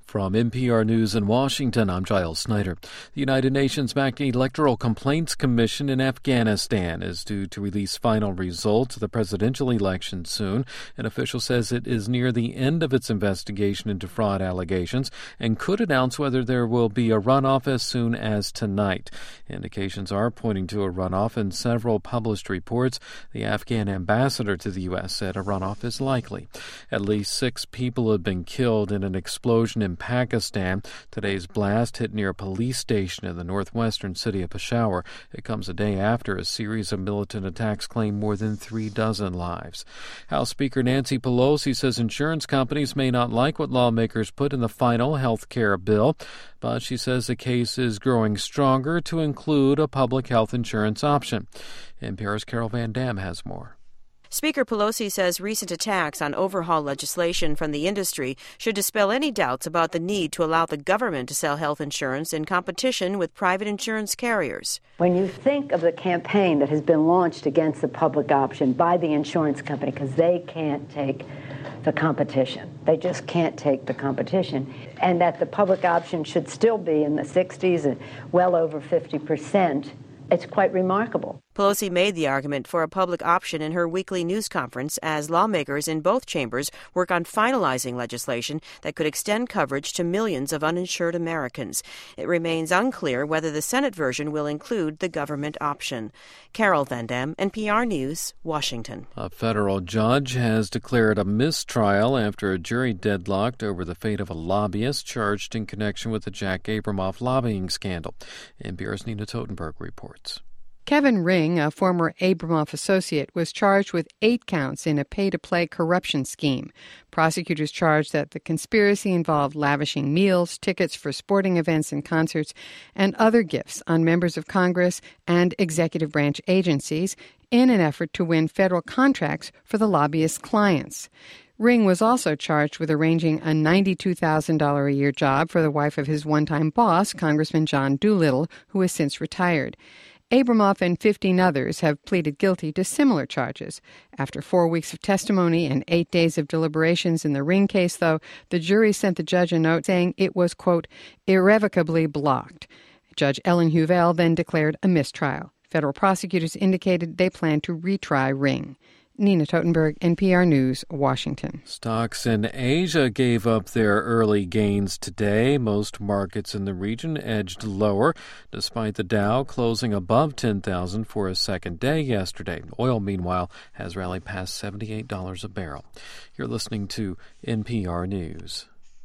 From NPR News in Washington, I'm Giles Snyder. The United Nations-backed Electoral Complaints Commission in Afghanistan is due to release final results of the presidential election soon. An official says it is near the end of its investigation into fraud allegations and could announce whether there will be a runoff as soon as tonight. Indications are pointing to a runoff in several published reports. The Afghan ambassador to the U.S. said a runoff is likely. At least 6 people have been killed in an explosion in Pakistan. Today's blast hit near a police station in the northwestern city of Peshawar. It comes a day after a series of militant attacks claimed more than 36 lives. House Speaker Nancy Pelosi says insurance companies may not like what lawmakers put in the final health care bill, but she says the case is growing stronger to include a public health insurance option. NPR's Carol Van Dam has more. Speaker Pelosi says recent attacks on overhaul legislation from the industry should dispel any doubts about the need to allow the government to sell health insurance in competition with private insurance carriers. When you think of the campaign that has been launched against the public option by the insurance company, because they can't take the competition. They just can't take the competition. And that the public option should still be in the 60s and well over 50%. It's quite remarkable. Pelosi made the argument for a public option in her weekly news conference as lawmakers in both chambers work on finalizing legislation that could extend coverage to millions of uninsured Americans. It remains unclear whether the Senate version will include the government option. Carol Van Dam, NPR News, Washington. A federal judge has declared a mistrial after a jury deadlocked over the fate of a lobbyist charged in connection with the Jack Abramoff lobbying scandal. NPR's Nina Totenberg reports. Kevin Ring, a former Abramoff associate, was charged with 8 counts in a pay-to-play corruption scheme. Prosecutors charged that the conspiracy involved lavishing meals, tickets for sporting events and concerts, and other gifts on members of Congress and executive branch agencies in an effort to win federal contracts for the lobbyist's clients. Ring was also charged with arranging a $92,000 a year job for the wife of his one-time boss, Congressman John Doolittle, who has since retired. Abramoff and 15 others have pleaded guilty to similar charges. After 4 weeks of testimony and 8 days of deliberations in the Ring case, though, the jury sent the judge a note saying it was, quote, irrevocably blocked. Judge Ellen Huvel then declared a mistrial. Federal prosecutors indicated they plan to retry Ring. Nina Totenberg, NPR News, Washington. Stocks in Asia gave up their early gains today. Most markets in the region edged lower, despite the Dow closing above 10,000 for a second day yesterday. Oil, meanwhile, has rallied past $78 a barrel. You're listening to NPR News.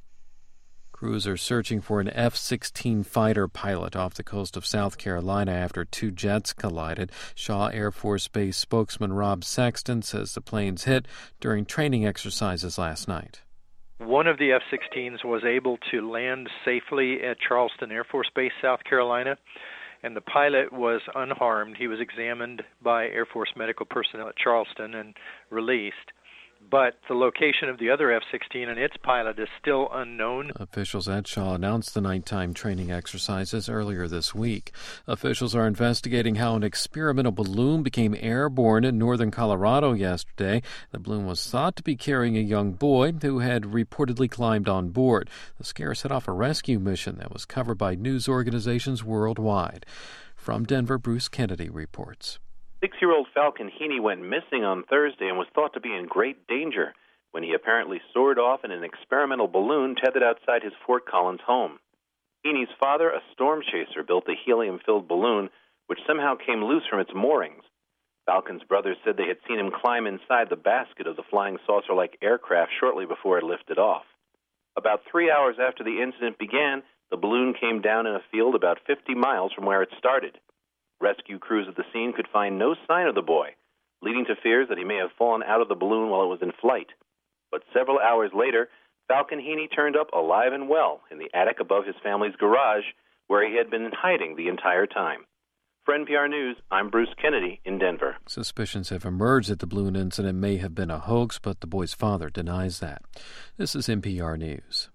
Crews are searching for an F-16 fighter pilot off the coast of South Carolina after 2 jets collided. Shaw Air Force Base spokesman Rob Sexton says the planes hit during training exercises last night. One of the F-16s was able to land safely at Charleston Air Force Base, South Carolina, and the pilot was unharmed. He was examined by Air Force medical personnel at Charleston and released. But the location of the other F-16 and its pilot is still unknown. Officials at Shaw announced the nighttime training exercises earlier this week. Officials are investigating how an experimental balloon became airborne in northern Colorado yesterday. The balloon was thought to be carrying a young boy who had reportedly climbed on board. The scare set off a rescue mission that was covered by news organizations worldwide. From Denver, Bruce Kennedy reports. 6-year-old Falcon Heaney went missing on Thursday and was thought to be in great danger when he apparently soared off in an experimental balloon tethered outside his Fort Collins home. Heaney's father, a storm chaser, built a helium-filled balloon which somehow came loose from its moorings. Falcon's brothers said they had seen him climb inside the basket of the flying saucer-like aircraft shortly before it lifted off. About 3 hours after the incident began, the balloon came down in a field about 50 miles from where it started. Rescue crews at the scene could find no sign of the boy, leading to fears that he may have fallen out of the balloon while it was in flight. But several hours later, Falcon Heaney turned up alive and well in the attic above his family's garage, where he had been hiding the entire time. For NPR News, I'm Bruce Kennedy in Denver. Suspicions have emerged that the balloon incident may have been a hoax, but the boy's father denies that. This is NPR News.